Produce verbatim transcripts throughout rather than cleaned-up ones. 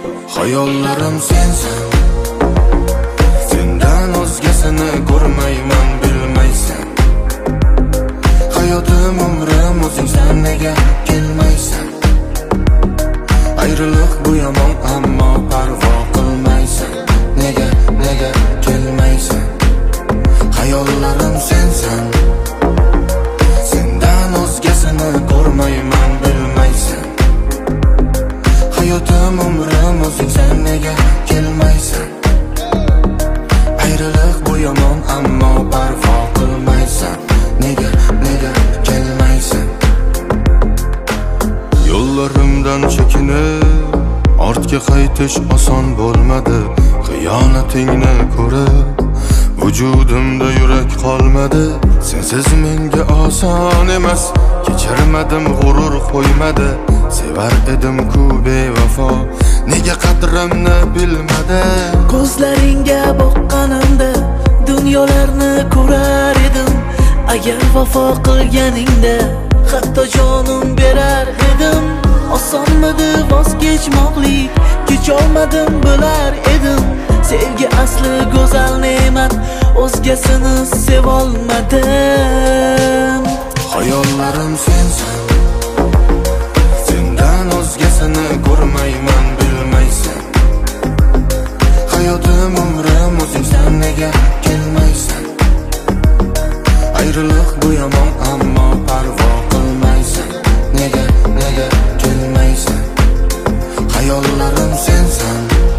Hayollarim sensan, sendan o'zgasini ko'rmayman, bilmaysan. Hayotim, umrim o'zingsan, nega kelmaysan? Ayriliq bu yomon, ammo parvo qilmaysan. Nega, nega kelmaysan? Hayollarim sensan, sendan o'zgasini ko'rmayman, bilmaysan. Hayotim, umrim o'zingsan, nega kelmaysan? Ayriliq bu yomon, ammo parvo qilmaysan. Nega, nega kelmaysan? Yo'llarimdan chekinib ortga qaytish oson bo'lmadi. Xiyonatingni ko'rib vujudimda yurak qolmadi. Sensiz menga oson emas, kechirmadim, g'urur qo'ymadi. Sevar edim-ku bevafo, nega qadrimni bilmadi? Ko'zlaringga boqqanimda dunyolarni ko'rar edim. Agar vafo qilganingda hatto jonim berar edim. Osonmidi voz kechmoqlik, kecholmadim, bilar edim. Sevgi asli go'zal ne'mat, o'zgasini sevolmadim. Hayollarim sensan, sendan o'zgasini ko'rmayman, bilmaysan. Hayotim, umrim o'zingsan, nega kelmaysan? Ayriliq bu yomon, ammo parvo qilmaysan. Nega, nega kelmaysan? Hayollarim sensan,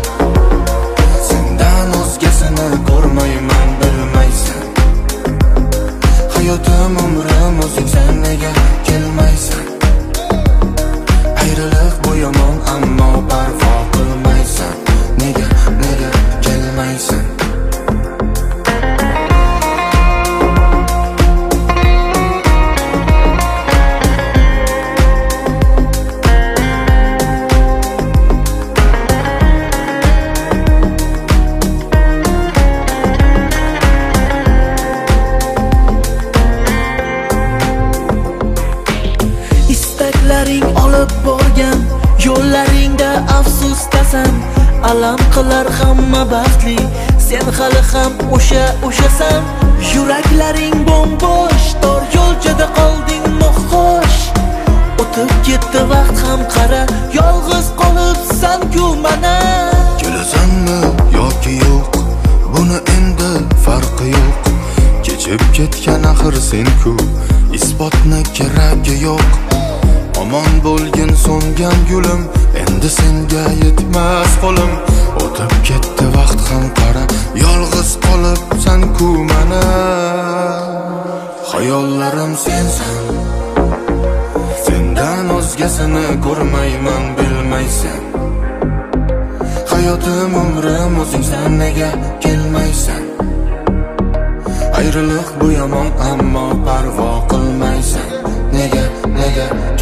sendan o'zgasini ko'rmayman, bilmaysan. Hayotim, umrim o'zingsan, nega kelmaysan? Ayriliq bu yomon, ammo parvo qilmaysan. Nega, nega kelmaysan? Istaklaring olib borgan yo'llaringda afsusdasan. Alam qilar hamma baxtli, sen hali ham o'sha o'shasan. Yuraklaring bo'mbo'sh, tor yo'lchada qolding noxush. O'tib ketdi vaqt ham qara, yolg'iz qolibsan-ku mana. Kelasanmi yoki yo'q, buni endi farqi yo'q. Kechib ketgan axir sen-ku, isbotni keragi yo'q. Omon bo'lgin so'ngan gulim, endi senga yetmas qo'lim. O'tib ketdi vaqt ham qara, yolg'iz qolibsan-ku mana. Hayollarim sensan, sendan o'zgasini ko'rmayman, bilmaysan. Hayotim, umrim o'zingsan, nega kelmaysan? Ayriliq bu yomon, ammo parvo qilmaysan. Nega, nega